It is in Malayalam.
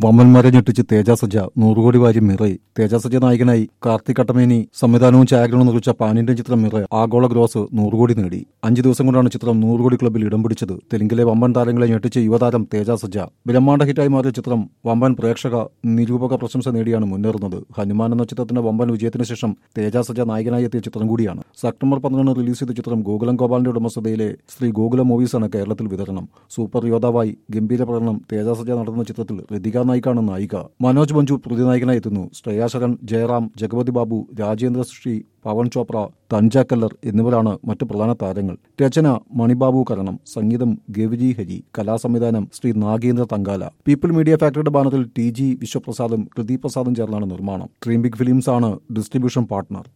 വമ്പന്മാരെ ഞെട്ടിച്ച് തേജ സജ്ജ 100 കോടി വാരി മിറൈ. തേജ സജ്ജ നായകനായി കാർത്തിക് കട്ടമേനി സംവിധാനവും ഛായാഗ്രഹണവും നിർമ്മിച്ച പാൻ ഇന്ത്യൻ ചിത്രം മിറൈ ആഗോള ഗ്രോസ് 100 കോടി നേടി. 5 ദിവസം കൊണ്ടാണ് ചിത്രം 100 കോടി ക്ലബിൽ ഇടം പിടിച്ചത്. തെലുങ്കിലെ വമ്പൻ താരങ്ങളെ ഞെട്ടിച്ച് യുവതാരം തേജ സജ്ജ. ബ്രഹ്മാണ്ഡ ഹിറ്റായി മാറിയ ചിത്രം വമ്പൻ പ്രേക്ഷക നിരൂപക പ്രശംസ നേടിയാണ് മുന്നേറുന്നത്. ഹനുമാൻ എന്ന ചിത്രത്തിന്റെ വമ്പൻ വിജയത്തിന് ശേഷം തേജ സജ്ജ നായകനായി എത്തിയ ചിത്രം കൂടിയാണ്. സെപ്റ്റംബർ 12 റിലീസ് ചെയ്ത ചിത്രം ഗോകുലം ഗോപാലിന്റെ ഉടമസ്ഥതയിലെ ശ്രീ ഗോകുലം മൂവീസാണ് കേരളത്തിൽ വിതരണം. സൂപ്പർ യോദ്ധാവായി ഗംഭീര പ്രകടനം തേജ സജ്ജ നടത്തുന്ന ചിത്രത്തിൽ ഋതിക നായിക്കാണ് നായിക. മനോജ് മഞ്ജു പ്രതിനായകനായി എത്തുന്നു. ശ്രേയ ശരൺ, ജയറാം, ജഗപതി ബാബു, രാജേന്ദ്ര സൃഷ്ടി, പവൻ ചോപ്ര, തൻജ കല്ലർ എന്നിവരാണ് മറ്റു പ്രധാന താരങ്ങൾ. രചന മണിബാബു കരണം, സംഗീതം ഗവിജി ഹരി, കലാസംവിധാനം ശ്രീ നാഗേന്ദ്ര തങ്കാല. പീപ്പിൾ മീഡിയ ഫാക്ടറിയുടെ ബാനറിൽ TG വിശ്വപ്രസാദും കൃതി പ്രസാദും ചേർന്നാണ് നിർമ്മാണം. ഡ്രീം ബിഗ് ഫിലിംസ് ആണ് ഡിസ്ട്രിബ്യൂഷൻ പാർട്ട്ണർ.